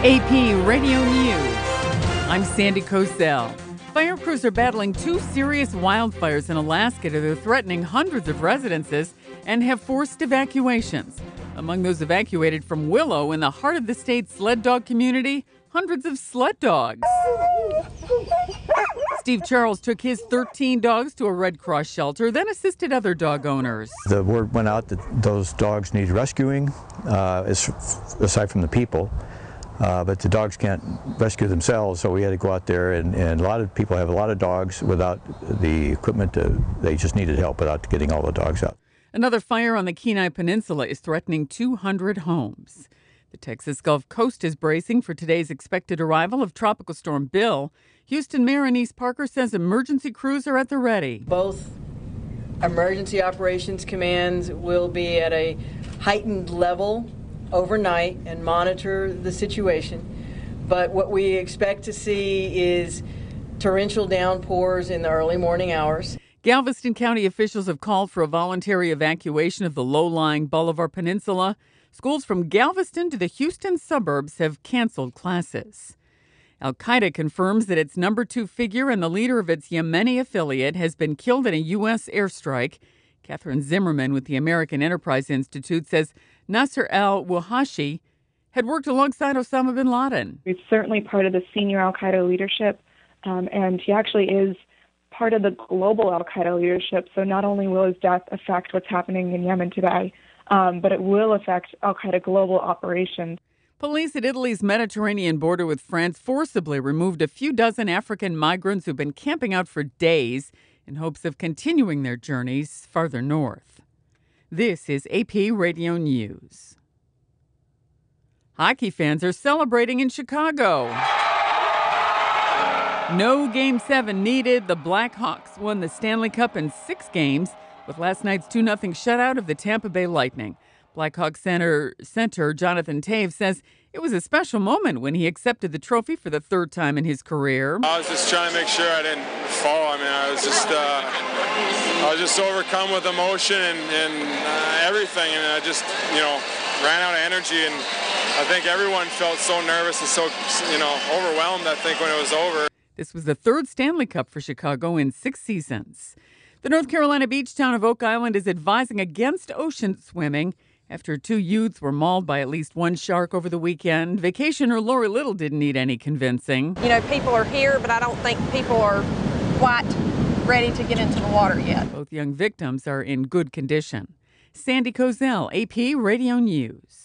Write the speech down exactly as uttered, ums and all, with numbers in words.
A P Radio News. I'm Sandy Kozel. Fire crews are battling two serious wildfires in Alaska that are threatening hundreds of residences and have forced evacuations. Among those evacuated from Willow in the heart of the state's sled dog community, hundreds of sled dogs. Steve Charles took his thirteen dogs to a Red Cross shelter, then assisted other dog owners. The word went out that those dogs need rescuing, uh, aside from the people. Uh, but the dogs can't rescue themselves, so we had to go out there, and, and a lot of people have a lot of dogs without the equipment. To, they just needed help without getting all the dogs out. Another fire on the Kenai Peninsula is threatening two hundred homes. The Texas Gulf Coast is bracing for today's expected arrival of Tropical Storm Bill. Houston Mayor Annise Parker says emergency crews are at the ready. Both emergency operations commands will be at a heightened level overnight and monitor the situation. But what we expect to see is torrential downpours in the early morning hours. Galveston County officials have called for a voluntary evacuation of the low-lying Bolivar Peninsula. Schools from Galveston to the Houston suburbs have canceled classes. Al-Qaeda confirms that its number two figure and the leader of its Yemeni affiliate has been killed in a U S airstrike. Catherine Zimmerman with the American Enterprise Institute says Nasser al-Wahashi had worked alongside Osama bin Laden. He's certainly part of the senior al-Qaeda leadership, um, and he actually is part of the global al-Qaeda leadership. So not only will his death affect what's happening in Yemen today, um, but it will affect al-Qaeda global operations. Police at Italy's Mediterranean border with France forcibly removed a few dozen African migrants who've been camping out for days in hopes of continuing their journeys farther north. This is A P Radio News. Hockey fans are celebrating in Chicago. No Game seven needed. The Blackhawks won the Stanley Cup in six games with last night's two nothing shutout of the Tampa Bay Lightning. Blackhawks center, center Jonathan Toews says it was a special moment when he accepted the trophy for the third time in his career. I was just trying to make sure I didn't fall. I mean, I was just, uh, I was just overcome with emotion and, and uh, everything, and I just, you know, ran out of energy. And I think everyone felt so nervous and so, you know, overwhelmed. I think when it was over. This was the third Stanley Cup for Chicago in six seasons. The North Carolina beach town of Oak Island is advising against ocean swimming after two youths were mauled by at least one shark over the weekend. Vacationer Lori Little didn't need any convincing. You know, people are here, but I don't think people are quite ready to get into the water yet. Both young victims are in good condition. Sandy Kozel, A P Radio News.